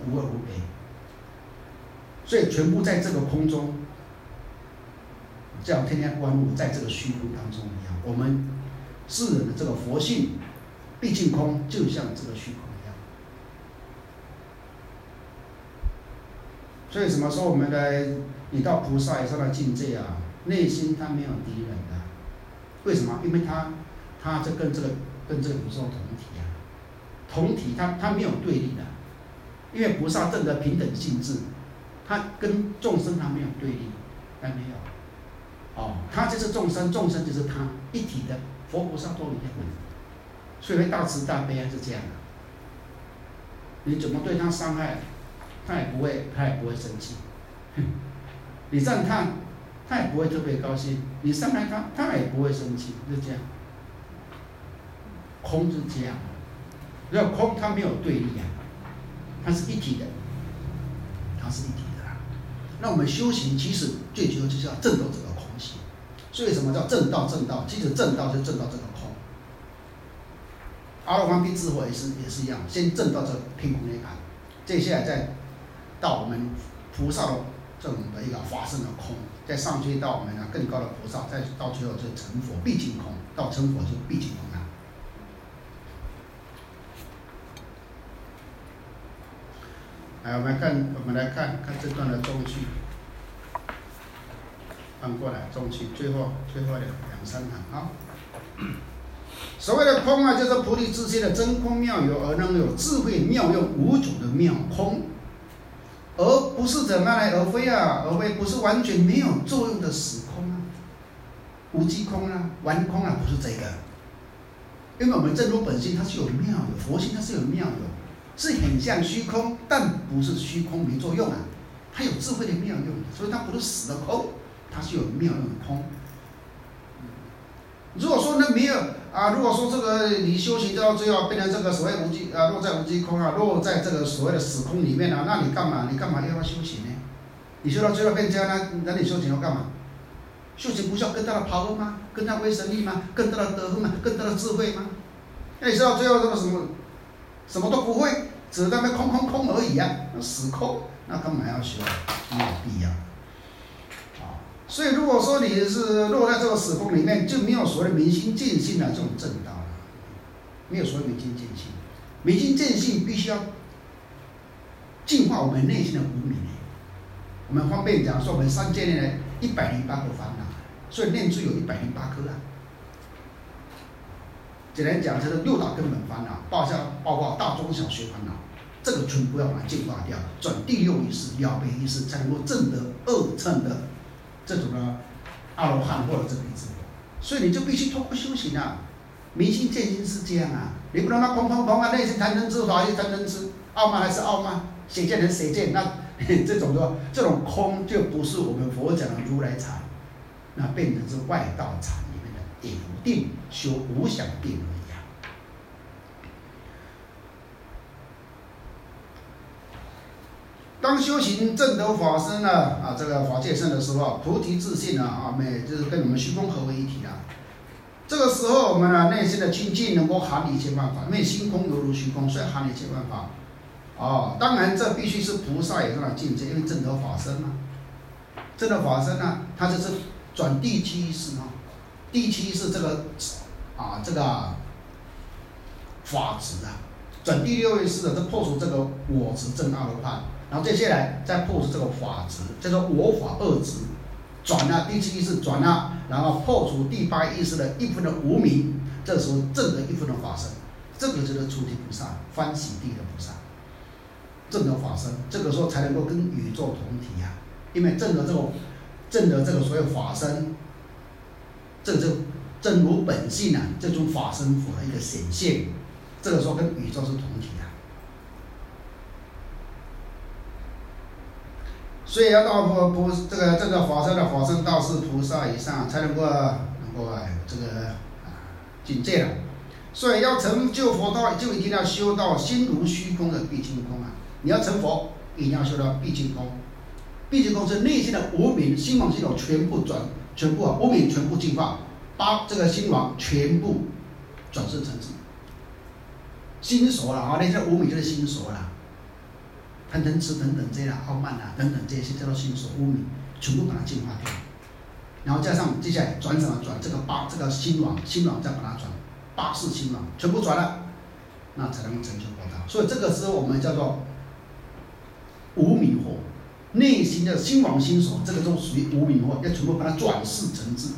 无二无别，所以全部在这个空中，像天下万物在这个虚空当中一样。我们世人的这个佛性毕竟空，就像这个虚空一样。所以什么时候我们来，你到菩萨以上的境界啊，内心他没有敌人的，为什么？因为他这跟这个宇宙同体啊，同体他没有对立的，因为菩萨证的平等性质，他跟众生他没有对立，还没有。他就是众生，众生就是他，一体的，佛菩萨都一样的，所以大慈大悲是这样的。你怎么对他伤害，他也不会生气。你赞叹，他也不会特别高兴；你伤害他，他也不会生气，是这样。空是这样，要空它没有对立啊，它是一体的，它是一体的啦。那我们修行其实最主要就是要证到这个空性。所以什么叫正道？正道其实正道就证到这个空。阿罗汉辟支佛也是一样，先证到这个偏空内涵，接下来再到我们菩萨的这种的一个法身的空，再上去到我们更高的菩萨，再到最后就成佛毕竟空，到成佛就毕竟空了。来，我们来看这段的中句，翻过来中句最后2、3行啊。所谓的空啊，就是菩提自性的真空妙有，而能有智慧妙用无种的妙空，而不是怎么来而非啊，而非不是完全没有作用的死空啊，无机空啊，完空啊，不是这个。因为我们真如本性它是有妙有，佛性它是有妙有，是很像虚空，但不是虚空没作用啊，它有智慧的妙用，所以它不是死的空，它是有妙用的空。如果说呢没有啊，如果说这个你修行到最后变成这个所谓无机啊，落在无机空啊，落在这个所谓的死空里面啊，那你干嘛要修行呢？你修到最后变这样，那你修行要干嘛？修行不是要更大的 power 吗？更大的威神力吗？更大的德行吗？更大的智慧吗？那你修到最后这个什么都不会，只是在那空而已啊，死空，那干嘛要修？没有必要。所以，如果说你是落在这个死空里面，就没有所谓的明心见性的这种正道了，没有所谓明心见性。明心见性必须要净化我们内心的无明。我们方便讲说，我们3界内的108个烦恼，所以念珠有108颗啊。简单讲，就是6大根本烦恼，包括大中小学烦恼，这个全部要把它净化掉，转第6意识、了别意识，才能够证得2乘的这种的阿罗汉或者真理智。所以你就必须通过修行啊，明心见性是这样啊，你不能那空啊，内心贪嗔痴，法也贪嗔痴，傲慢还是傲慢，邪见还是邪见，那这种空就不是我们佛讲的如来禅，那变成是外道禅里面的顶定修无想定而已啊。当修行正得法身呢这个法界身的时候，菩提自性就是跟我们虚空合为一体了。这个时候我们内心的清净能够含一切万法，因为心空犹如虚空，所以含一切万法。当然这必须是菩萨以上的境界，因为正得法身嘛。正得法身呢，它就是转第7意识第7意识这个法执啊，转第6意识的，这破除这个我执正阿罗汉。然后接下来再破除这个法执，叫做我法2执，转第7意识转然后破除第8意识的1分的无明，这时候证得1分的法身，这个就是出离菩萨，欢喜地的菩萨，证得法身，这个时候才能够跟宇宙同体啊，因为证得这个所有法身，这就真如本性啊，这种法身佛的一个显现，这个时候跟宇宙是同体啊。所以要到这个法身的法身道是菩萨以上，才能够这个境界了。所以要成就佛道，就一定要修到心如虚空的毕竟空啊！你要成佛，一定要修到毕竟空。毕竟空是内心的无明心王系统全部无明全部净化，把这个心王全部转世成智。心熟了内心的无明就是心熟了。 贪嗔痴等等这些傲慢啊等等这些叫做心所污名，全部把它净化掉。然后加上接下来转什么转这个心王再把它转八世心王，全部转了，那才能成就佛道。所以这个是我们叫做无明惑，内心的心王心所，这个都属于无明惑，要全部把它转世成智。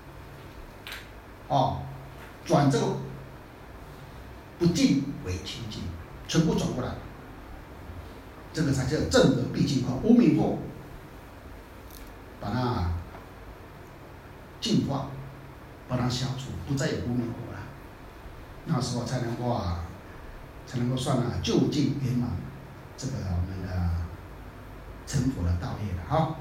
转这个不净为清净，全部转过来，这个才叫正得毕竟空。无明惑把它净化，把它消除，不再有无明惑了，那时候才能够算究竟圆满这个我们的成佛的道业了。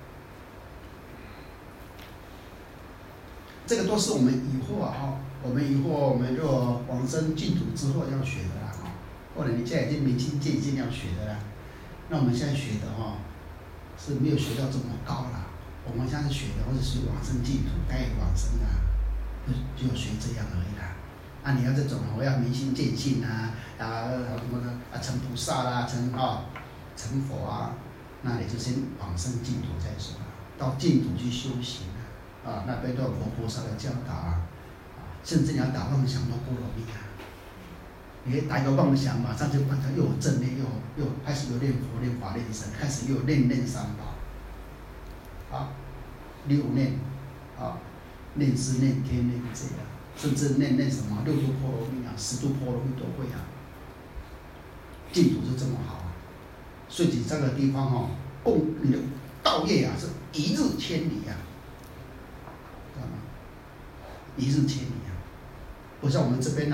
这个都是我们以后我们就往生净土之后要学的啦或者你现在已经明心见性要学的啦。那我们现在学的是没有学到这么高啦。我们现在学的或者是往生净土，该往生就学这样而已啦。你要这种我要明心见性什么的成菩萨啦，成佛那你就先往生净土再说到净土去修行那边都有佛菩萨的教导甚至你要打妄想都不容易你打一个妄想，马上就把它又有正念，又开始又念佛、念法、念僧，开始又念三宝六念念思、念天、念这样，甚至念什么六度波罗蜜10度波罗蜜都会净土是这么好所以你这个地方你的道业是一日千里知道吗？一日千里不像我们这边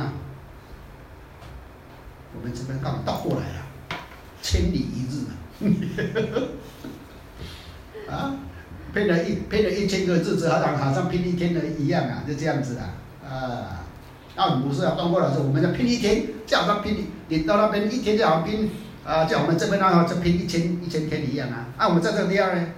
我们这边刚倒过来了，千里一日拼了1000个日子，好像拼一天的一样就这样子那我们不是要倒过来，我们要拼一天，就好像你到那边一天就好像拼像我们这边就拼1000天一样我们在这个地方呢，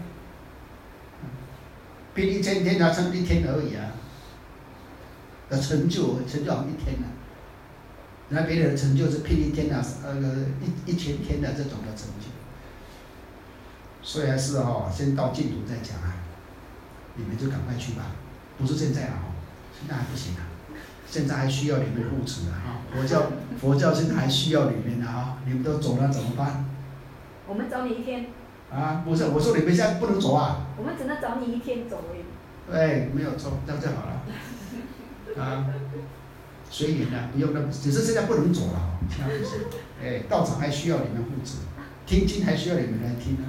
拼1000天才成一天而已的成就好像一天那别人的成就是拼一天1000天的这种的成就。所以还是先到净土再讲你们就赶快去吧，不是现在现在还不行现在还需要你们护持佛教现在还需要你们你们都走了怎么办？ 我们找你一天不是，我说你们现在不能走我们只能找你一天走而已。 对，没有错，这样就好了随缘不用那么，只是现在不能走了现在不行道场还需要你们护持，听经还需要你们来听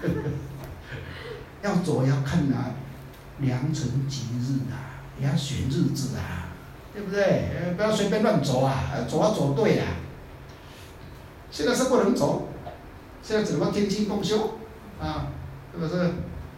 要走要看良辰吉日你要选日子对不对？不要随便乱走走要走对现在是不能走，现在只能够听经共修是不是？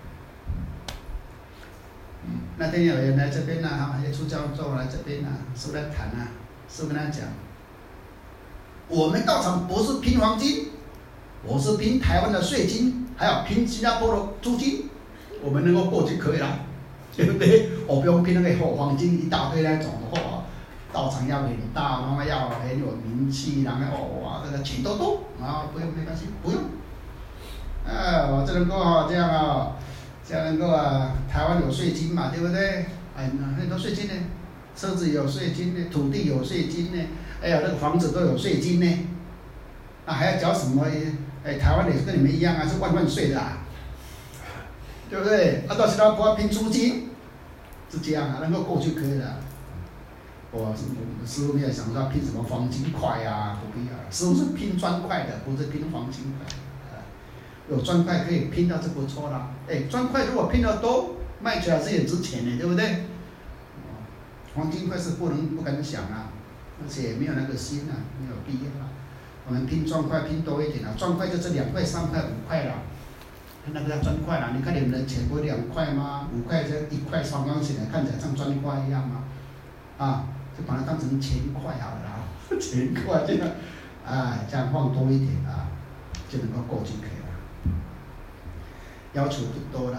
那天有人来这边有出家众来这边师父来谈师父跟他讲，我们道场不是拼黄金，我是拼台湾的税金，还有拼新加坡的租金，我们能够过就可以了，对不对？我不用拼那个黄金一大堆那种的道场要很大，然后要很有名气，然后这个钱都多不用没关系，不用我只能够这样这样能够台湾有税金嘛，对不对？很多税金呢，车子有税金呢，土地有税金呢，那个房子都有税金呢，还要缴什么？台湾也是跟你们一样是万税的对不对？到新加坡要拼租金，是这样能够过去可以了。我师父没有想到拼什么黄金块不必要，师父是拼砖块的，不是拼黄金块。有砖块可以拼到就不错了。砖块如果拼得多，卖起来是也值钱的，对不对？黄金块是不敢想而且没有那个心没有必要我们拼砖块拼多一点砖块就是2块、3块、5块了。那个叫砖块你看你们的钱不会2块吗？5块这1块方方形的，看起来像砖块一样吗？就把它当成钱块好了钱块这样这样放多一点就能够过去可以了。要求不多了，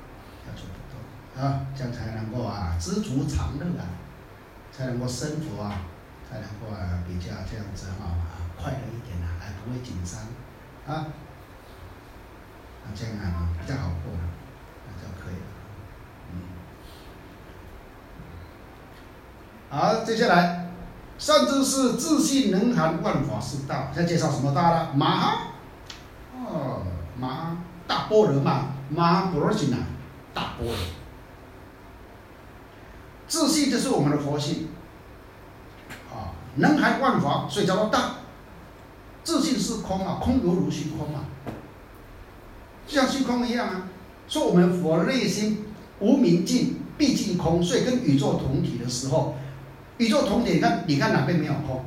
这样才能够知足常乐才能够生活才能够比较这样子快乐一点不会紧张啊，这样啊比较好过了，就可以了。好，接下来，善知识自信能含万法是道。现在介绍什么道了？马哈，马哈大般若嘛，马哈般若心啊，大般若。自信就是我们的佛性，能含万法，所以叫做大。自信是空啊，空犹如虚空啊，就像虚空一样啊。说我们佛内心无明尽，毕竟空，所以跟宇宙同体的时候，宇宙同体，你看哪边没有空？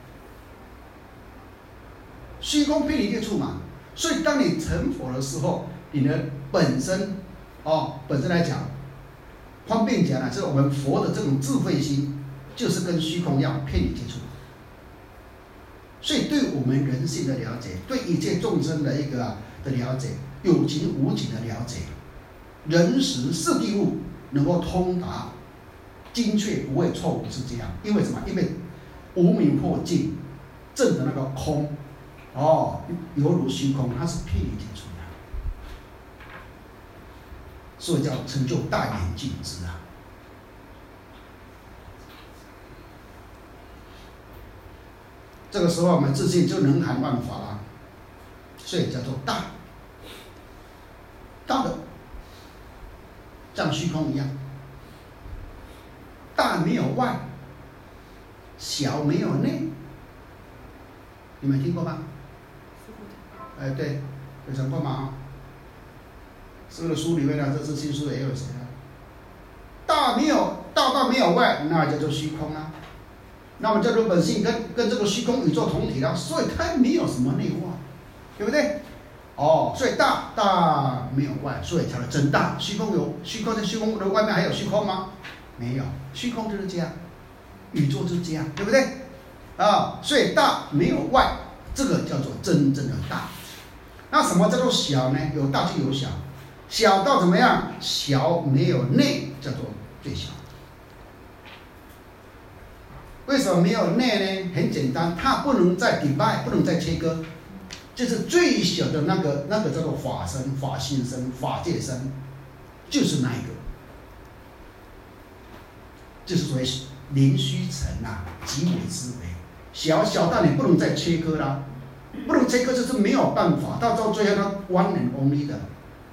虚空偏离接触嘛。所以当你成佛的时候，你的本身来讲，方便讲呢，就是我们佛的这种智慧心，就是跟虚空一样偏离接触。所以对我们人性的了解，对一切众生的一个的了解，有情无情的了解，人时事地物能够通达，精确不会错误，是这样。因为什么？因为无明破尽，证的那个空，犹如虚空，它是偏离接触的，所以叫成就大圆净智啊。这个时候我们自信就能含万法了，所以叫做大。大的像虚空一样，大没有外，小没有内，你们听过吗？对，有讲过吗？这个书里面呢，这自信书也有写啊。大没有外，那叫做虚空啊。那么叫做本性跟这个虚空宇宙同体了，所以它没有什么内外，对不对？所以大没有外，所以才能真大。虚空在虚空的外面还有虚空吗？没有，虚空就是这样，宇宙就是这样，对不对？所以大没有外，这个叫做真正的大。那什么叫做小呢？有大就有小，小到怎么样？小没有内，叫做最小。为什么没有内呢？很简单，它不能再 divide， 不能再切割，就是最小的那个叫做法身、法性身、法界身，就是那一个，就是所谓灵虚尘啊，极为之微，小到你不能再切割啦，不能切割就是没有办法，到最后它 one and only 的，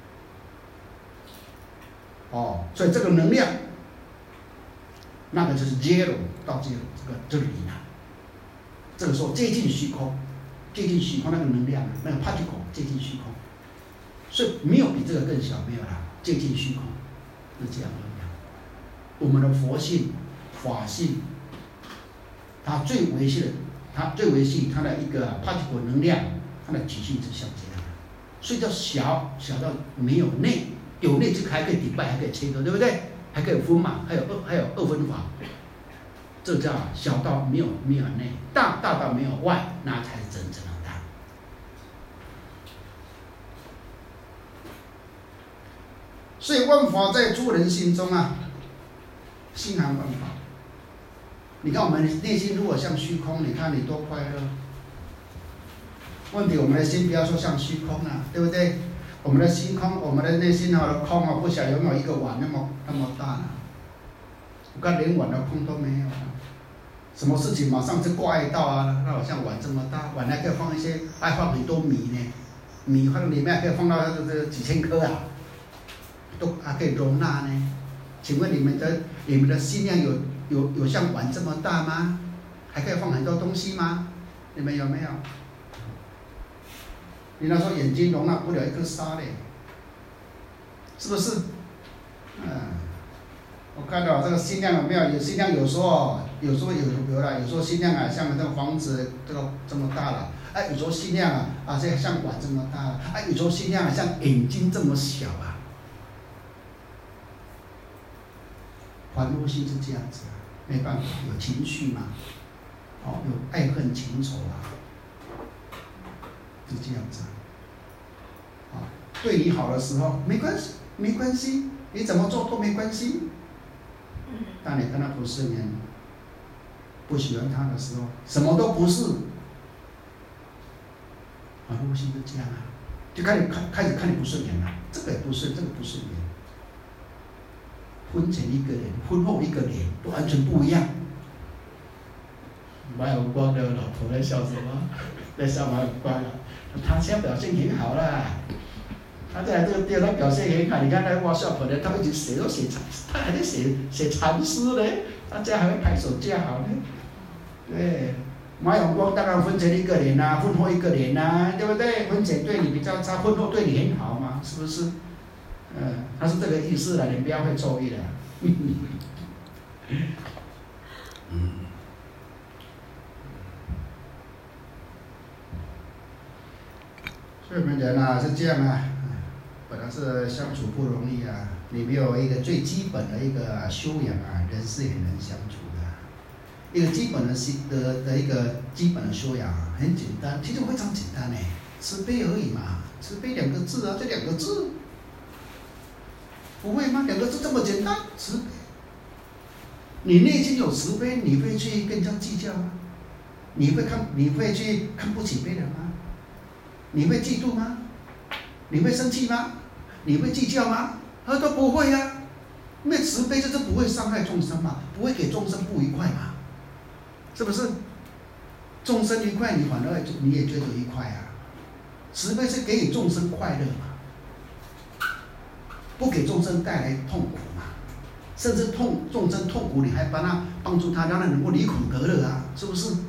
所以这个能量，那个就是 zero 到 zero。这个零啊，这个时候接近虚空那个能量，那个 particle 接近虚空，所以没有比这个更小，没有了，接近虚空，是这样的。我们的佛性、法性，它最维系它的一个 particle 能量，它的极性是像这样的，所以叫小到没有内，有内就还可以抵拜，还可以切割，对不对？还可以分嘛，还有二分法。这叫小到没有内，大到没有外，那才是真正的大。所以万法在诸人心中啊，心含万法。你看我们内心如果像虚空，你看你多快乐。问题我们的心不要说像虚空啊，对不对？我们的心空，我们的内心的空不晓得有没有一个碗那么大呢？我看连碗的空都没有啊。什么事情马上就挂碍到啊？那好像碗这么大，碗还可以放还放很多米呢，米放里面还可以放到这几千颗啊，都还可以容纳呢。请问你们的心量有像碗这么大吗？还可以放很多东西吗？你们有没有？你那说眼睛容纳不了一颗沙嘞，是不是？我看到这个心量有没有？有心量有时候有了，有时候心量啊像这个房子这么大了，有时候心量啊像碗这么大了，有时候心量像眼睛这么小啊。凡夫心是这样子啊，没办法，有情绪嘛，有爱恨情仇啊，是这样子啊。对你好的时候没关系，你怎么做都没关系。当你跟他不是人，不喜欢他的时候，什么都不是， 如果心是这样啊，就开始看你不顺眼了，这个也不顺，这个不顺眼。婚前一个脸，婚后一个脸，都完全不一样。马永光的老婆在笑什么？在笑马永光啊，他现在表现很好啦。他在这个店，他表现很好。你看那哇笑婆的，他一直写，他还在写禅诗呢。大家还会拍手叫好呢。对，马永光当然婚前一个脸呐、婚后一个脸呐、对不对？婚前对你比较差，婚后对你很好嘛，是不是？他是这个意思啦，你不要会错意的。所以我们人啊是这样啊，本来是相处不容易啊，你没有一个最基本的一个修养啊，人是很难相处的。一个基本的一个基本的修养啊，很简单，其实非常简单呢，慈悲而已嘛，慈悲2个字啊，这2个字，不会吗？2个字这么简单，慈悲。你内心有慈悲，你会去跟人家计较吗？你会去看不起别人吗？你会嫉妒吗？你会生气吗？你会计较吗？都不会啊，因为慈悲就是不会伤害众生嘛，不会给众生不愉快嘛，是不是？众生愉快，你反而你也觉得愉快啊。慈悲是给予众生快乐嘛，不给众生带来痛苦嘛，甚至众生痛苦，你还帮助他，让他能够离苦得乐啊，是不是？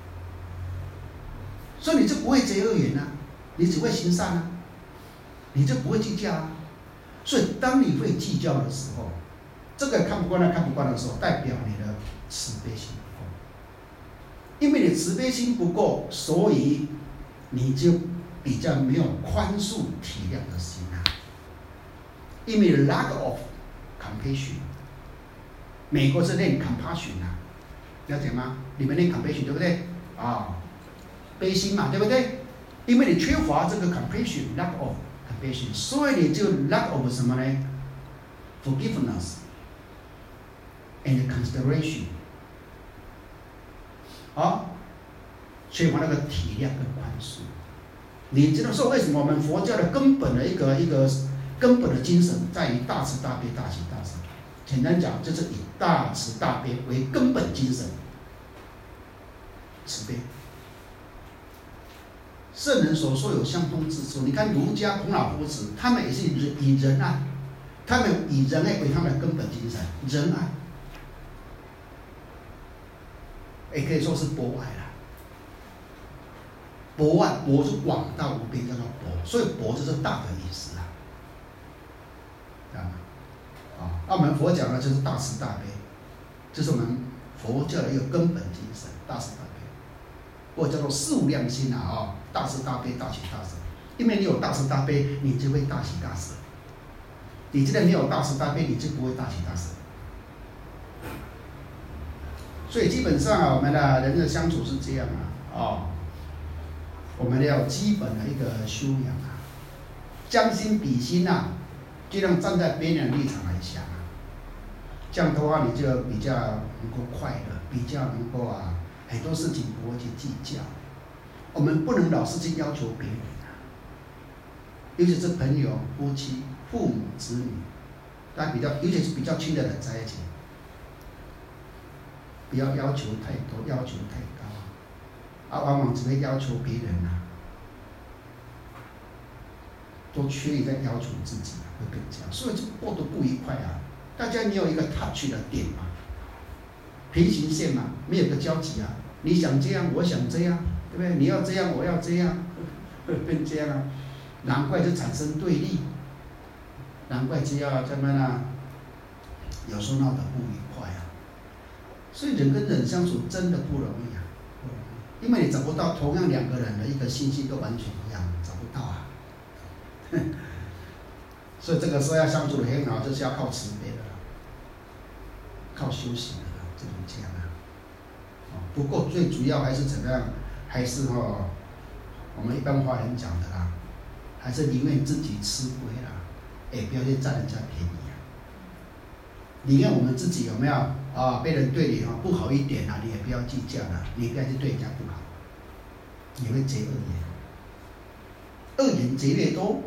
所以你就不会结恶缘啊，你只会行善啊，你就不会计较啊。所以当你会计较的时候，这个看不惯的时候，代表你的慈悲心不够。因为你慈悲心不够，所以你就比较没有宽恕体谅的心啊。因为 lack of compassion， 美国是练 compassion 啊，了解吗？你们练 compassion 对不对？悲心嘛，对不对？因为你缺乏这个 compassion， lack of compassion， 所以你就 lack of 什么呢 ？forgiveness and consideration， 缺乏那个体谅跟宽恕。你知道说为什么我们佛教的根本的一个根本的精神在于大慈大悲、大喜大舍。简单讲，就是以大慈大悲为根本精神，慈悲。圣人所说有相通之处，你看儒家孔老夫子，他们也是以仁爱，他们以仁爱为他们的根本精神，仁爱，也可以说是博爱啦。博爱，博是广大无边，叫做博，所以博就是大的意思啦。那我们佛讲的就是大慈大悲，这是我们佛教的一个根本精神，大慈大悲，或者叫做四无量心啊，大慈大悲，大喜大舍。因为你有大慈大悲，你就会大喜大舍。你既然没有大慈大悲，你就不会大喜大舍。所以基本上我们的人的相处是这样我们要有基本的一个修养将心比心尽量站在别人的立场来想这样的话你就比较能够快乐，比较能够很多事情不会去计较。我们不能老是去要求别人尤其是朋友、夫妻、父母、子女，尤其是比较亲的人在一起，不要要求太多，要求太高往往只会要求别人都缺于在要求自己会更加，所以就过得不愉快大家没有一个 touch 的点嘛，平行线嘛，没有个交集你想这样，我想这样，对不对？你要这样，我要这样，会变这样难怪就产生对立，难怪就要这么有时候闹得不愉快所以人跟人相处真的不容易因为你找不到同样2个人的一个心性都完全一样，找不到所以这个时候要相处的很好，就是要靠慈悲的靠修行的只能这样不过最主要还是怎么样，还是我们一般华人讲的还是宁愿自己吃亏也不要去占人家便宜宁愿我们自己有没有别人对你不好一点你也不要计较你不要去对人家不好，你会结恶缘恶缘结越多，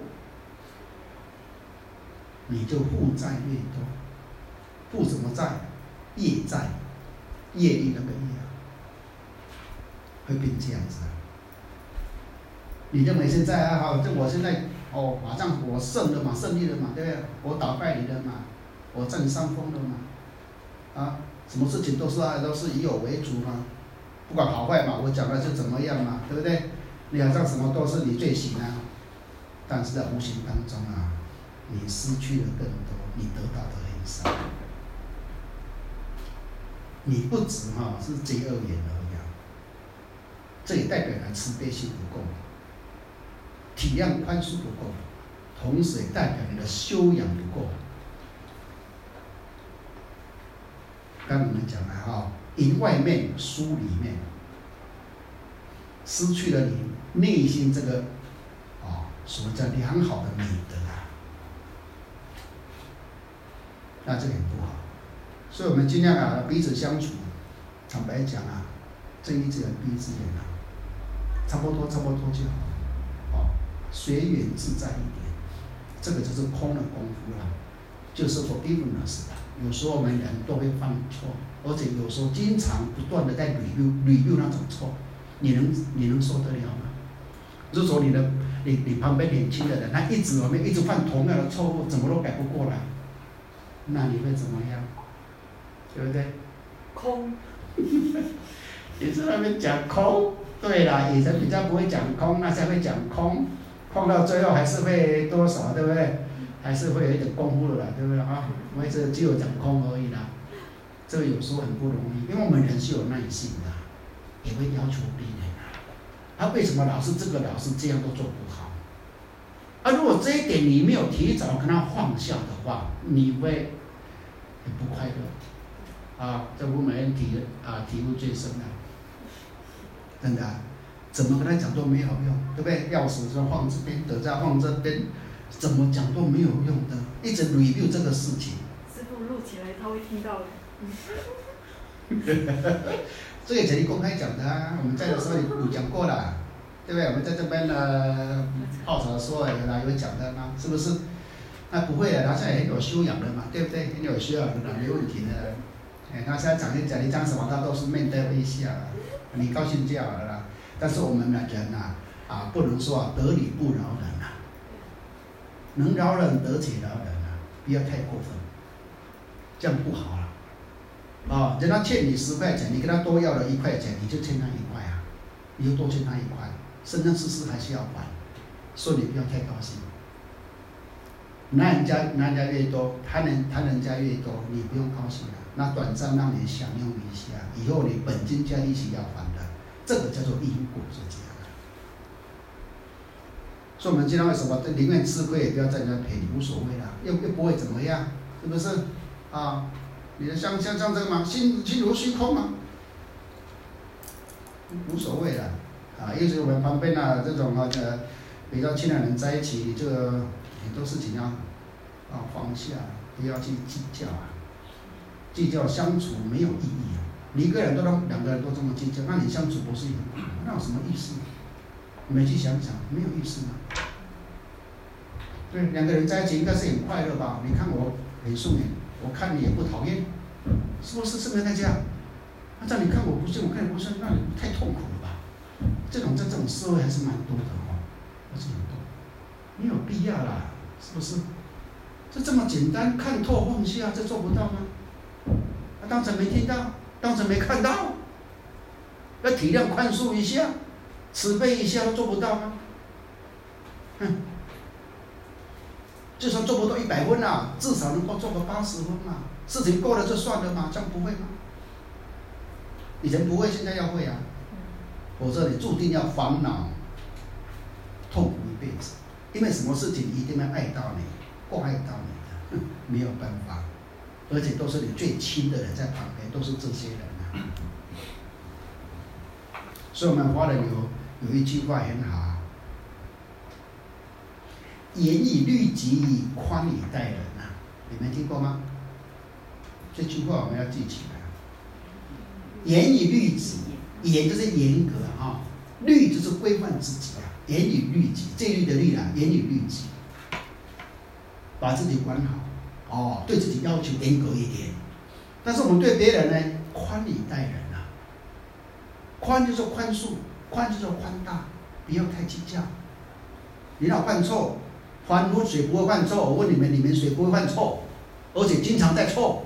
你就负债越多。负什么债？业债，业力那个业啊，会变这样子啊。你认为现在还好，我现在马上我胜了嘛，胜利了嘛，对不对？我打败你了嘛，我占上风了嘛，啊，什么事情都是以我为主嘛，不管好坏嘛，我讲的就怎么样嘛，对不对？你好像什么都是你最行啊，但是在无形当中啊，你失去了更多，你得到的很少。你不止是结恶缘而已啊，这也代表了慈悲心不够，体谅宽恕不够，同时也代表你的修养不够。刚才我们讲了赢外面输里面，失去了你内心这个所谓叫良好的美德啊，那这个很不好。所以我们尽量彼此相处，坦白讲睁一只眼闭一只眼差不多就好，随缘自在一点，这个就是空的功夫了，就是 forgiveness 的。有时候我们人都会犯错，而且有时候经常不断的在review那种错，你能受得了吗？如果你旁边年轻的人，他一直犯同样的错误，怎么都改不过来，那你会怎么样？对不对？ 空。 也是那边讲空，对啦，以前比较不会讲空，那才会讲空，空到最后还是会多少，对不对？还是会有一点功夫的啦，对不对啊？我只有讲空而已啦，这个有时候很不容易，因为我们人是有耐性的，也会要求别人他为什么老是这个老是这样都做不好？如果这一点你没有提早跟他放下的话，你会很不快乐。这吴美人体悟最深了，真的怎么跟他讲都没有用，对不对？钥匙说放这边，等下放这边，怎么讲都没有用的，一直 review 这个事情。 师父录起来他会听到的。 这个肯定公开讲的我们在的时候有讲过了，对不对？我们在这边泡茶的时候有讲的嘛，是不是？那不会他现在很有修养的嘛，对不对？很有修养的没问题的。他现在讲你讲什么，他都是面带微笑，你高兴就好了啦。但是我们的人不能说得理不饶人能饶人得且饶人不要太过分，这样不好了。人家欠你10块钱，你跟他多要了1块钱，你就欠他1块你就多欠他1块，生生世世还是要还，所以你不要太高兴。拿人家越多，贪人家越多，你不用高兴了。那短暂让你享用一下，以后你本金加利息要还的，这个叫做因果，是这样的。所以我们经常为什么宁愿吃亏也不要在人家赔你，无所谓啦，又不会怎么样，是不是？你的像这个嘛，心如虚空嘛，无所谓啦。尤其我们旁边这种比较亲的人在一起，你这个很多事情要放下，不要去计较计较相处没有意义你一个人2个人都这么计较，那你相处不是很苦？那有什么意思？你们去想想，没有意思吗？对，2个人在一起应该是很快乐吧？你看我很顺眼，我看你也不讨厌，是不是？是不是这样？这样你看我不顺，我看你不顺，那你太痛苦了吧？这种社会还是蛮多的还是很多，没有必要啦，是不是？这么简单，看透放下，这做不到吗？当成没听到，当成没看到，要体谅宽恕一下，慈悲一下都做不到吗？就算做不到100分至少能够做个80分嘛，事情过了就算了嘛，这样不会吗？以前不会，现在要会否则你注定要烦恼痛苦一辈子，因为什么事情一定会爱到你，怪到你的，没有办法，而且都是你最亲的人在旁边，都是这些人所以我们华人有一句话很好严以律己，宽以待人你们听过吗？这句话我们要记起来。严以律己，严就是严格律就是规范自己严以律己，戒律的律啊，严以律己，把自己管好，哦，对自己要求严格一点。但是我们对别人呢，宽以待人啊，宽就是宽恕，宽就是宽大，不要太计较。你要犯错，凡夫谁不会犯错？我问你们谁不会犯错？而且经常在错，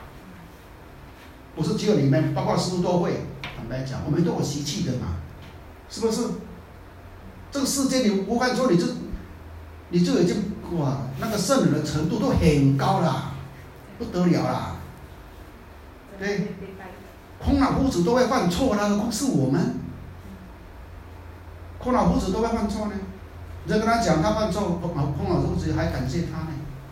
不是只有你们，包括师父都会。坦白讲，我们都有习气的嘛，是不是？这个世界你不犯错，你就已经哇，那个圣人的程度都很高啦，不得了啦。对，孔老夫子都会犯错啦，何况是我们？孔老夫子都会犯错呢，你再跟他讲他犯错，孔老夫子还感谢他呢。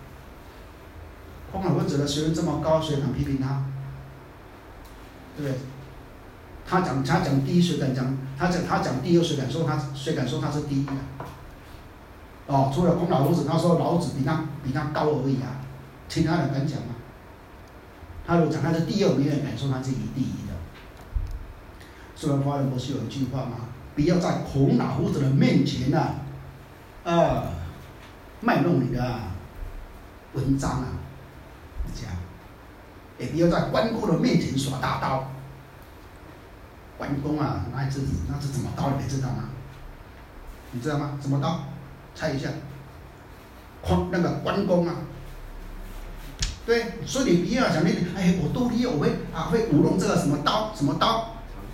孔老夫子的学问这么高，谁敢批评他？对不对？他讲第一，谁敢讲？他讲第二，谁敢说他是第一啊？哦，除了孔老夫子，他说老子比他高而已啊，其他人敢讲吗？他如果讲他是第二，没人敢说他是第一的。所以华人不是有一句话吗？不要在孔老夫子的面前卖弄你的文章啊，这样，也不要在关公的面前耍大刀。关公啊，那是怎么刀？你们知道吗？你知道吗？怎么刀？猜一下。那个关公啊，对，所以你不要想我多厉害，我会舞弄这个什么刀？长刀。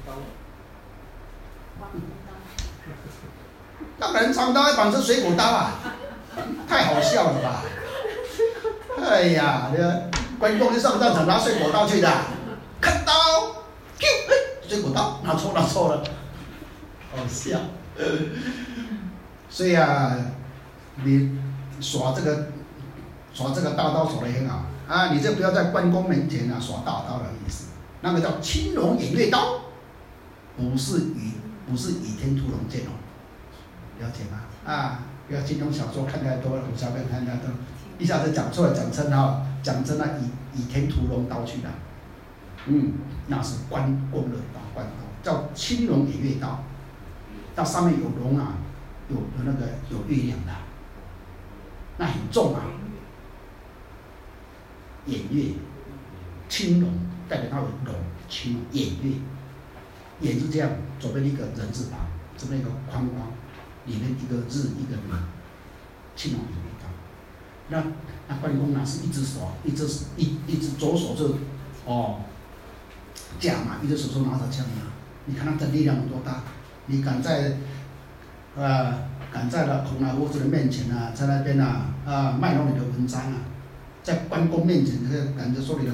当然长刀还绑成水果刀啊，太好笑了吧？哎呀，关公就上战场拿水果刀去的，看刀，水果刀拿错了，好笑。所以啊，你耍这个大刀耍得很好啊！你这不要在关公面前耍大刀的意思，那个叫青龙偃月刀，不是倚天屠龙剑哦，了解吗？啊，不要金庸小说看太多了，武侠片看太多，一下子讲错了，讲成那倚天屠龙刀去了。那是关公的刀，关公叫青龙偃月刀，那上面有龙啊，有月亮的，那很重啊。偃月，青龙代表它有龙，青龙偃月，偃是这样，左边一个人字旁，这边一个框框，里面一个日一个月，青龙偃月刀。那关公是一只手，一只左手是架嘛，一只手拿着枪嘛，你看他的力量有多大？你敢在了孔老夫子的面前在那边卖弄你的文章啊，在关公面前敢着说你的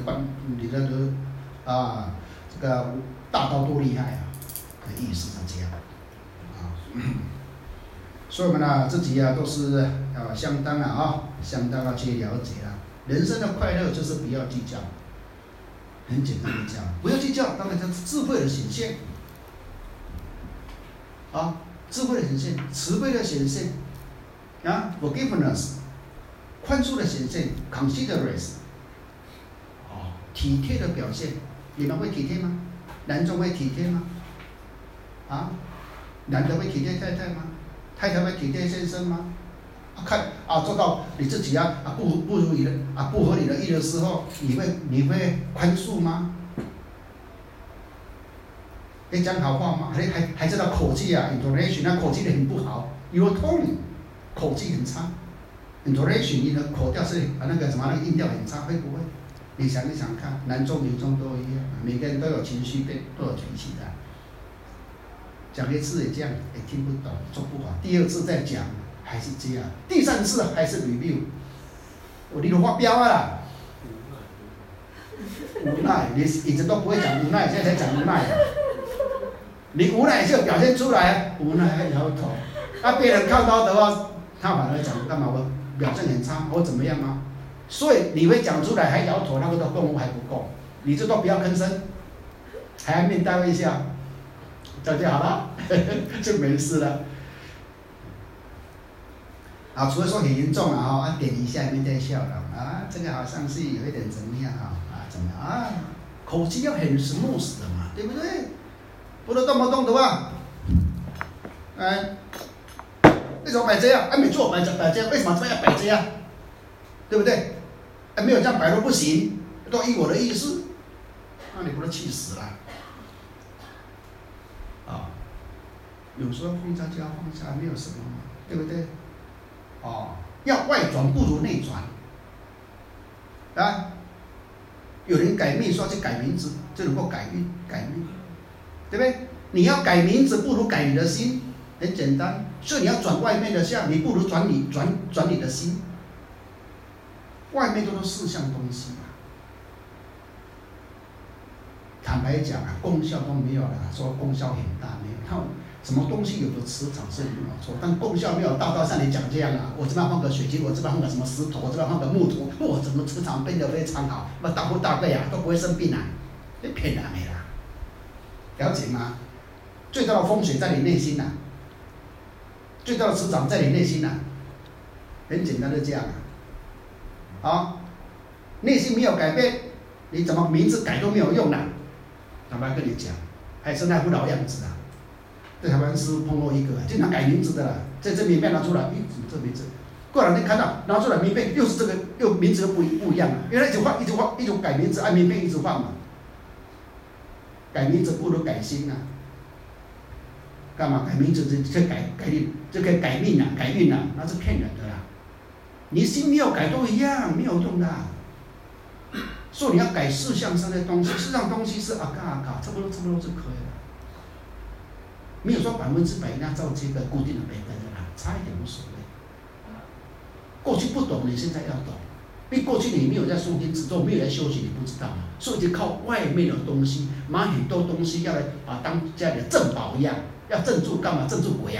这个大刀多厉害啊，的意思是这样啊。所以我们自己都是相当要去了解人生的快乐就是不要计较。很简单的讲，不要计较，当然就是智慧的显现，智慧的显现，慈悲的显现，forgiveness， 宽恕的显现 ，considerate， 体贴的表现，你们会体贴吗？男中会体贴吗？男的会体贴太太吗？太太会体贴先生吗？做到你自己不如你的不合你的意的时候，你会宽恕吗？会讲好话吗？还知道口气intonation 那口气很不好 ，your tone 口气很差 ，intonation 你的口调是那个音调很差，会不会？你想一想看，男中女中都一样，每个人都有情绪变，都有脾气的。讲一次也这样，也听不懂，做不好，第二次再讲。还是这样，第三次还是 review， 你都发飙啦！无奈，你一直都不会讲无奈，现在才讲无奈。你无奈就表现出来，无奈还摇头。别人看到的话，他反而讲干嘛？我表现很差，我怎么样吗？所以你会讲出来还摇头，那个功夫还不够，你这都不要吭声，还要面带微笑，这就好了，就没事了。除了说很严重点一下面带笑容这个好像是有一点怎么样怎么样口气要很 smooth 的嘛，对不对？不能动不动的话， 什么摆这样？没错，摆这样，为什么这样摆这样？对不对？没有这样摆都不行，都依我的意思，那你不是气死了？有时候放下就要放下，没有什么嘛，对不对？要外转不如内转啊！有人改命说去改名字就能够改运改命，对不对？你要改名字不如改你的心，很简单。所以你要转外面的相，你不如转你的心。外面都是四项东西嘛，坦白讲功效都没有了，说功效很大没有。它什么东西有的磁场是没有错，但功效没有大到像你讲这样我这边放个水晶，我这边放个什么石头，我这边放个木头，我整个磁场变得非常好，那大富大贵都不会生病你骗人没啦？了解吗？最大的风水在你内心最大的磁场在你内心很简单的这样内心没有改变，你怎么名字改都没有用坦白跟你讲，还是那副老样子在台湾是碰到一个经常改名字的啦，在这名片拿出来，怎么这名字？过两天看到拿出来名片又是这个，又名字又不一样了，因为一直换，一直改名字，按名片一直换嘛。改名字不如改心干嘛改名字就可以改命改运那是骗人的啦。你心没有改都一样，没有用的。所以你要改四项上的东西，四项东西是差不多就可以了。没有说100%一定要照这个固定的每个人差一点无所谓。过去不懂，你现在要懂，因为过去你没有在诵经持咒，没有在修行，你不知道嘛，所以就靠外面的东西，买很多东西要来当家里的镇宝一样，要镇住干嘛？镇住鬼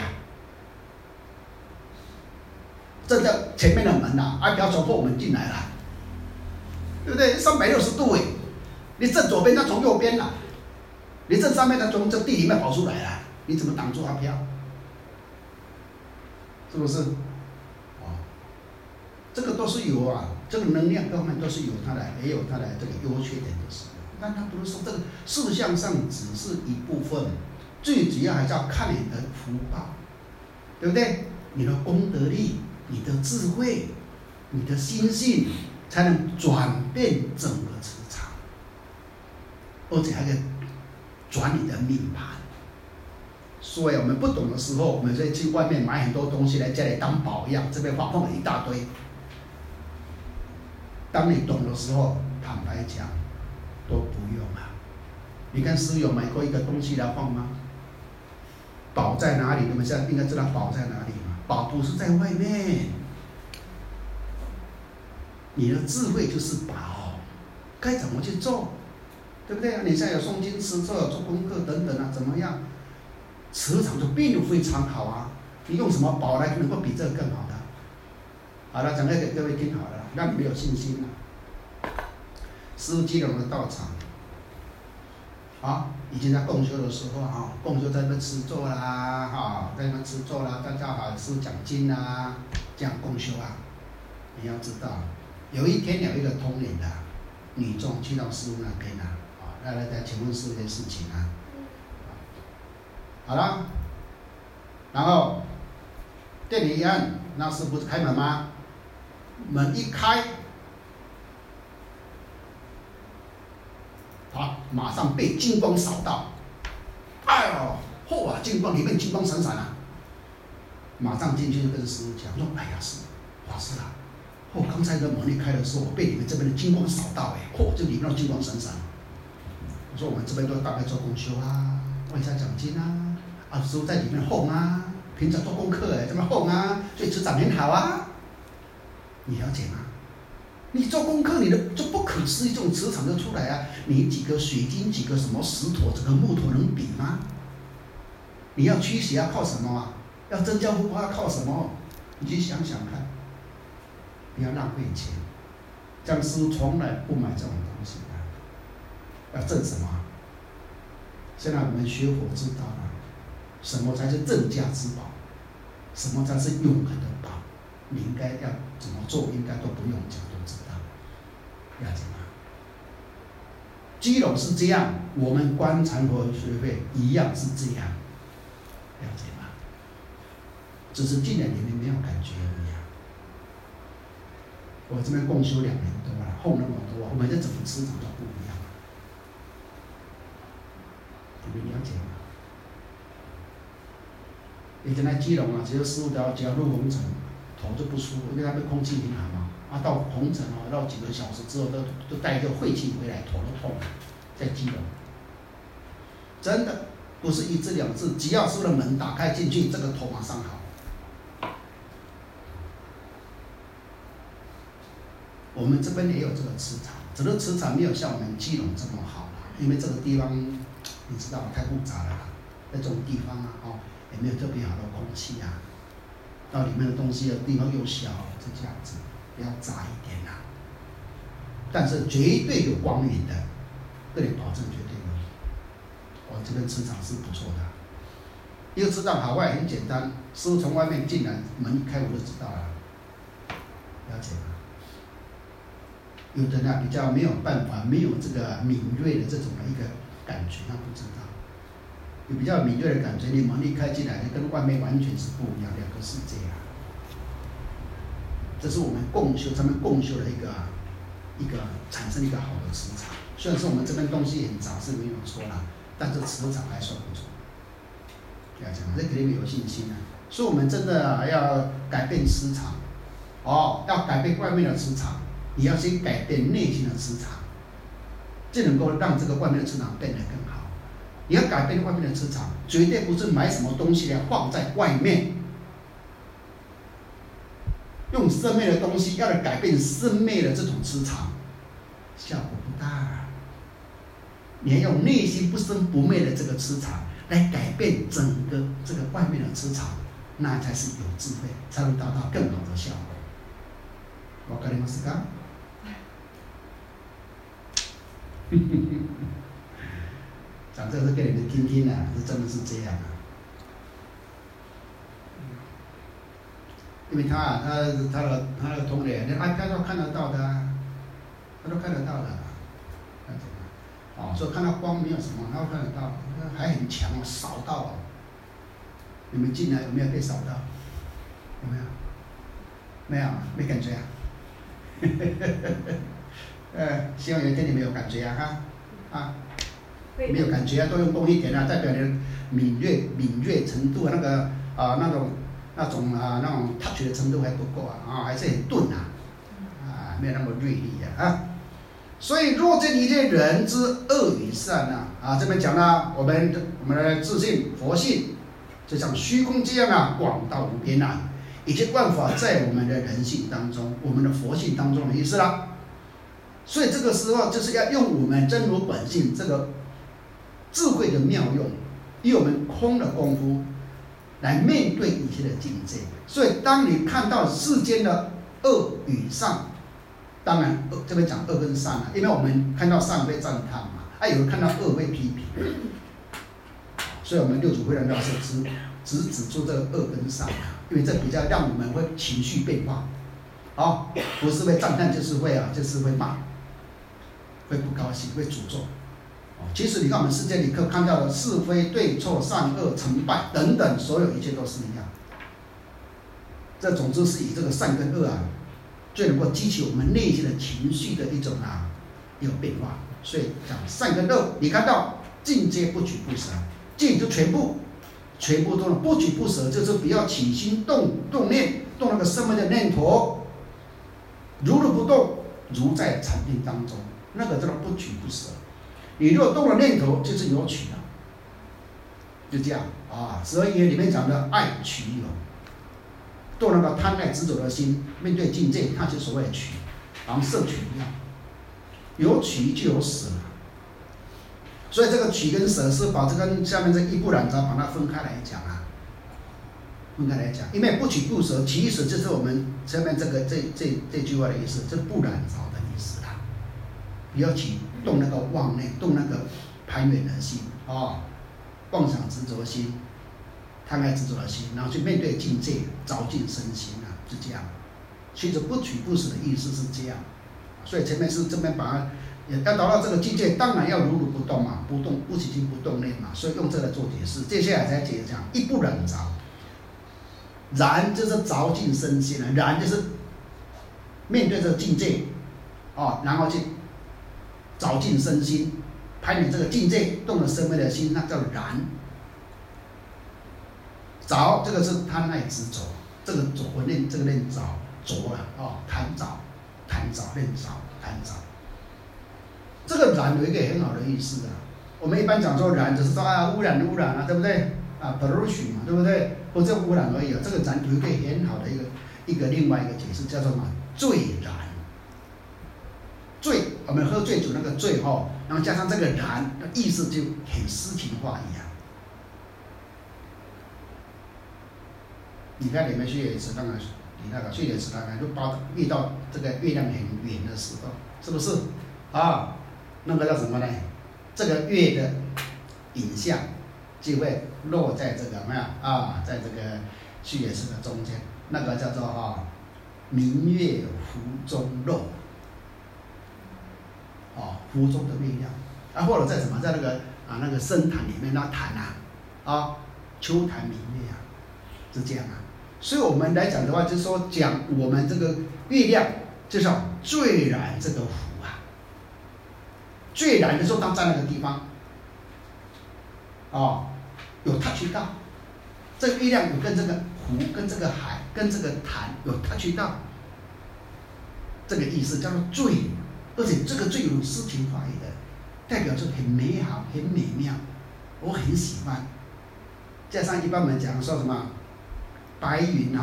镇在前面的门不要强迫我们进来了，对不对？360度你正左边，他从右边你正上面，他从这地里面跑出来了。你怎么挡住他飘？是不是？这个都是有这个能量各方面都是有它的，也有它的这个优缺点的时候。但他不是说这个事项上只是一部分，最主要还是要看你的福报，对不对？你的功德力、你的智慧、你的心性，才能转变整个磁场，而且还可以转你的命盘。所以我们不懂的时候，我们就去外面买很多东西来家里当宝一样，这边放了一大堆。当你懂的时候，坦白讲，都不用你看师父有买过一个东西来放吗？宝在哪里？你们现在应该知道宝在哪里吗？宝不是在外面，你的智慧就是宝，该怎么去做，对不对你现在有诵经持咒、做功课等等怎么样？磁场就变得非常好你用什么宝来能够比这个更好的？好了，讲给各位听好了，让你们有信心师父基隆的道场以前在共修的时候共修在那边持咒啦在那边持咒啦，大家师父讲经这样共修你要知道，有一天有一个通灵的女众去到师父那边来请问师父一件事情好了，然后店里一按，那师父不是开门吗？门一开，马上被金光扫到，金光里面金光闪闪马上进去就跟师父讲说，法师刚才的门一开的时候，我被你们这边的金光扫到这里面的金光闪闪。我说我们这边都大概做共修外加讲经师父在里面哄平常做功课这么哄所以磁场很好你了解吗？你做功课，你的就不可思议，这种磁场就出来你几个水晶，几个什么石头，这个木头能比吗？你要驱邪要靠什么要增加福报要靠什么？你去想想看，不要浪费钱。这样师父从来不买这种东西要挣什么？现在我们学佛知道了，什么才是正价之宝，什么才是永恒的宝。你应该要怎么做，应该都不用讲，都知道。了解吗？基隆是这样，我们观禅佛学会一样是这样。了解吗？ 只是进来里面没有感觉而已啊。我这边共修2年多了，后那么多，我们的整个磁场都不一样，你们了解吗？以前在基隆啊，只要师傅只要入红尘，头就不舒服，因为那边空气很好嘛。到红尘哦，到几个小时之后都带一个晦气回来，头都痛了，在基隆。真的不是1次2次，只要师傅的门打开进去，这个头马上好。我们这边也有这个磁场，只是磁场没有像我们基隆这么好啦，因为这个地方你知道太复杂了啦，在这种地方啊，也没有特别好的空气啊，到里面的东西的地方又小，就这样子，比较杂一点啦。但是绝对有光明的，这里保证绝对有。我这边磁场是不错的，一个磁场好坏很简单，师傅从外面进来，门一开我就知道了，了解吗？有的呢比较没有办法，没有这个敏锐的这种的一个感觉，他不知道。有比较敏锐的感觉，你门一开进来，跟外面完全是不一样，2个世界啊。这是我们共修，咱们共修的一个产生一个好的磁场。虽然说我们这边东西很杂是没有错啦，但是磁场还算不错。要讲，这给你们有信心啊。所以我们真的要改变磁场，要改变外面的磁场。你要先改变内心的磁场，就能够让这个外面的磁场变得更好。你要改变外面的磁场，绝对不是买什么东西来放在外面，用生灭的东西要来改变生灭的这种磁场，效果不大。你要用内心不生不灭的这个磁场来改变整个这个外面的磁场，那才是有智慧，才能达到更好的效果。わかりますか？讲这个是给你们听听啊，这真的是这样啊。因为他的同类，连 iPad 都看得到的啊，他都看得到的，所以看到光没有什么，他都看得到，还很强哦，扫到哦。你们进来有没有被扫到？有没有？没有，没感觉啊。希望有一天你们有感觉啊，没有感觉啊，多用功一点啊，代表你的敏锐程度，那种 touch 的程度还不够啊，还是很钝啊，没有那么锐利啊。所以若见一切人之恶与善啊，这边讲了我们的自信佛性，就像虚空这样啊，广大无边啊。一切万法在我们的人性当中，我们的佛性当中的意思啦。所以这个时候就是要用我们真如本性这个智慧的妙用，以我们空的功夫来面对一切的境界。所以当你看到世间的恶与善，当然这边讲恶跟善啊，因为我们看到善会赞叹嘛，有人看到恶会批评，所以我们六祖慧能大师只指出这个恶跟善啊，因为这比较让我们会情绪变化，不是会赞叹就是会骂，会不高兴，会诅咒。其实你看我们世界里可看到的是非对错善恶成败等等，所有一切都是一样。这总之是以这个善跟恶啊，最能够激起我们内心的情绪的一种一个变化。所以讲善跟恶，你看到境界不取不舍，境就全部都了，不取不舍就是不要起心动念，动那个生命的念头，如如不动，如在禅定当中，那个叫做不取不舍。你如果动了念头，就是有取了，就这样啊。所以里面讲的爱取有，动那个贪爱执着的心，面对境界，它就所谓的取，好像摄取一样，有取就有舍。所以这个取跟舍是把这跟下面这一不染杂把它分开来讲啊，因为不取不舍，其实就是我们下面这句话的意思，就是不染杂的意思啦。不要去动那个妄念，动那个攀缘的心妄想执着心，贪爱执着的心，然后去面对境界，着境身心啊，就这样。其实不取不舍的意思是这样，所以前面是这边把它。要达到这个境界，当然要如如不动嘛，不动不起心不动念嘛，所以用这个做解释。接下来才讲一不染杂。 然就是着进身心了，然就是面对这个境界，然后去着进身心，排你这个境界动了生命的心，那叫然。着这个是贪爱执着，这个我念这个念着着了贪着念着贪着。这个然有一个很好的意思啊，我们一般讲说然，只是说污染啊，对不对？pollution 嘛，对不对？不是污染而已啊。这个然有一个很好的一个另外一个解释，叫做什么？醉然。醉，我们喝醉酒那个醉然后加上这个然，意思就很诗情画意啊。你看你们去也是，当然你那个去也是就遇到这个月亮很圆的时候，是不是那个叫什么呢？这个月的影像就会落在这个在这个去也是的中间，那个叫做明月湖中露，湖中的月亮或者在什么，在那个深潭里面那潭秋潭明月是这样所以我们来讲的话，就是说讲我们这个月亮，就是醉然这个湖醉然的时候，当在那个地方有 touch 到这个月亮，有跟这个湖、跟这个海、跟这个潭有 touch 到，这个意思叫做醉，而且这个醉有诗情画意的，代表着很美好、很美妙，我很喜欢。加上一般我们讲说什么白云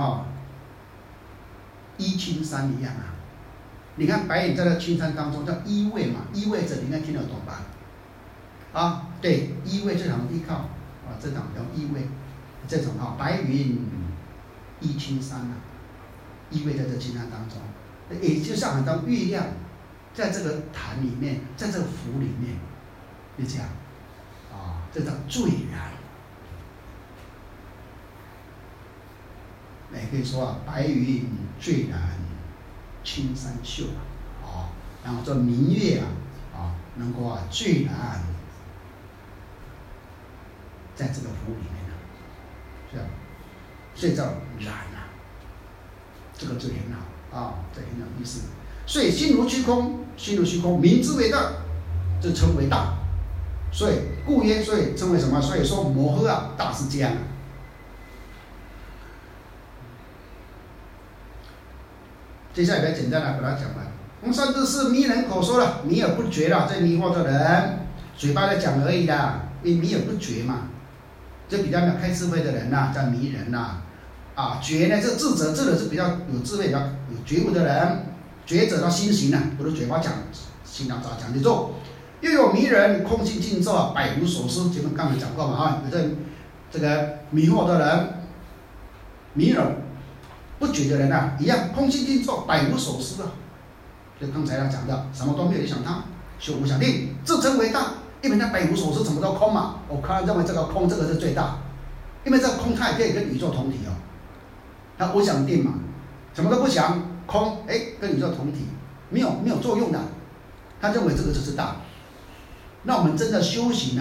依青山一样你看白云在那青山当中叫依偎嘛，依偎着，你应该听得懂吧？对，依偎这场依靠这场叫依偎，这种白云依青山依偎在这青山当中，也就像很多月亮在这个潭里面，在这个湖里面，就这样这叫醉然。也可以说白云醉然青山秀然后这明月能够醉然在这个湖里面是吧？所以叫然这个就很好这很有意思。所以心如虚空，名之为大，这称为大。所以故曰，所以称为什么？所以说摩诃大是这样接下来比较简单的把它讲完。甚至是迷人口说了，迷而不觉了，这迷惑的人，嘴巴在讲而已啦，因为迷而不觉嘛，这比较没有开智慧的人叫迷人觉呢，这智者，智者是比较有智慧、比较有觉悟的人，觉者到心行不是嘴巴讲，心上早讲去做。又有迷人，空心静坐，百无所思。前面刚才讲过嘛有这个迷惑的人，迷而不觉的人一样，空心静坐，百无所思就刚才讲的，什么都没有想他，修无想定，自称为大。因为他百无所思，什么都空嘛。我看认为这个空，这个是最大，因为这个空它也可以跟宇宙同体它无想定嘛，什么都不想，空跟宇宙同体，没有作用的。他认为这个就是大。那我们真的修行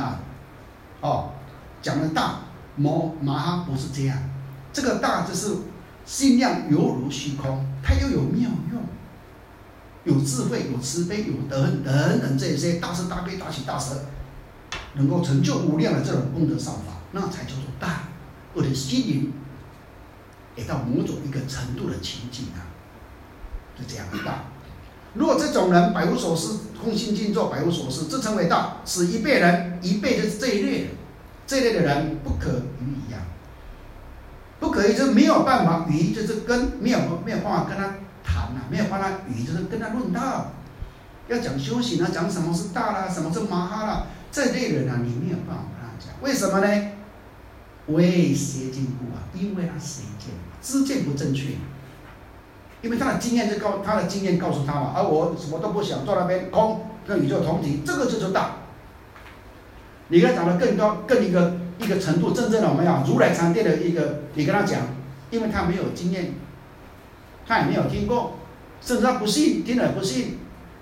讲的大，马哈不是这样。这个大就是心量犹如虚空，它又有妙用，有智慧，有慈悲，有德等等这些大慈大悲大喜大舍，能够成就无量的这种功德善法，那才叫做大。我的心灵也到某种一个程度的情境就这样的大。如果这种人百无所思，空心静坐，百无所思，这称为大。是一辈人，一辈就是这一类的，这一类的人不可与一样，不可以就是没有办法与，就是没有办法跟他谈没有办法与，就是跟他论道。要讲修行讲什么是大啦，什么是马哈啦，这类人你没有办法跟他讲。为什么呢？为邪见故因为他邪见，知见不正确。因为他的经验告诉他嘛，而我什么都不想，坐那边空，跟宇宙同体，这个就是大。你跟他讲的更高，更一个程度，真正的我们如来藏殿的你跟他讲，因为他没有经验，他也没有听过，甚至他不信，听了不信，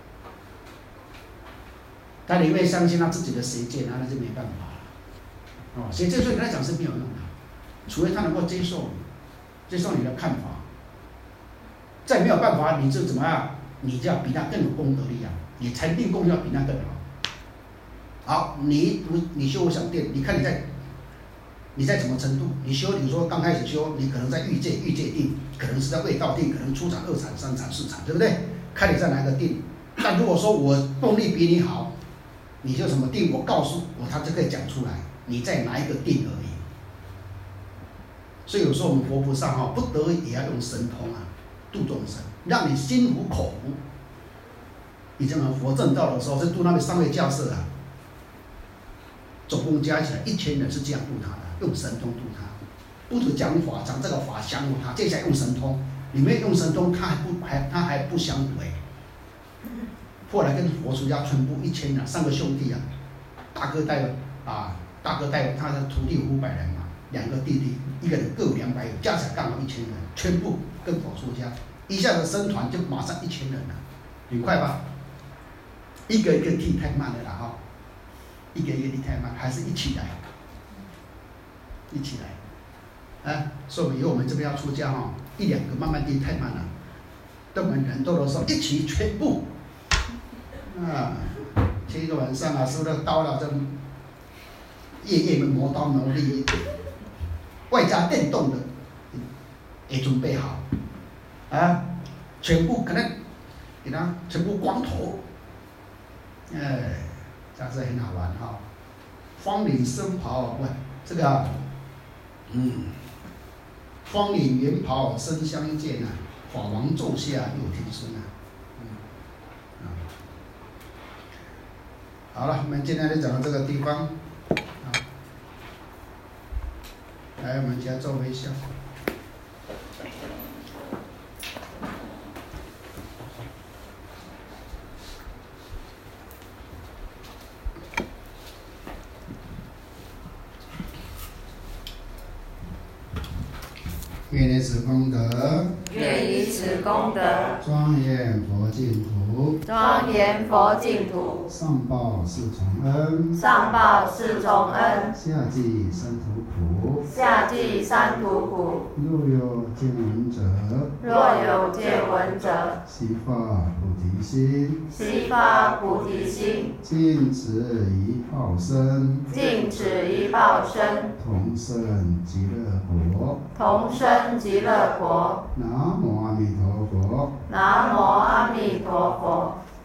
他宁愿相信他自己的邪见，那就没办法了。邪见所以跟他讲是没有用的，除非他能够接受。 接受你的看法。再没有办法，你就怎么样？你就要比他更有功德力啊！你禅定功要比他更好。好，你修无想定，你看你在什么程度？你修，比如说刚开始修，你可能在欲界定，可能是在未道定，可能初禅、二禅、三禅、四禅，对不对？看你在哪个定。但如果说我动力比你好，你就什么定，我告诉我，他就可以讲出来，你在哪一个定而已。所以有时候我们佛菩萨不得已也要用神通啊，度众生，让你心服口服。以前我们佛正道的时候，是度那个三位教授啊，总共加起来1000人是这样度他的，用神通度他。不止讲法，讲这个法降服他，接下来用神通，你没有用神通，他还不降服哎。后来跟佛出家全部1000人，3个兄弟啊，大哥带他的徒弟500人嘛，2个弟弟，一个人各200人，加起来刚好1000人，全部跟佛出家，一下子僧团就马上1000人了，很快吧？一个一个替太慢了啦哈，一个一个替太慢，还是一起来，所以以后我们这边要出家1、2个慢慢递太慢了，等我们人多的时候一起全部。前一个晚上收了刀了，这夜磨刀磨砺，外加电动的也准备好，全部可能给他全部光头，这样子很好玩哈。方领僧袍，这个方领圆袍身相见啊，法王座下又听声啊。好了，我们今天就讲到这个地方。来，我们先做微笑。愿以此功德， 愿以此功德， 庄严佛净土， 庄严佛净土， 上报四重恩， 上报四重恩， 下济三途苦， 下济三途苦。 若有见闻者， 若有见闻者， 悉发菩提心， 悉发菩提心， 尽此一报身， 尽此一报身， 同生极乐国， 同生极乐国。 南无阿弥陀佛， 南无阿弥陀佛。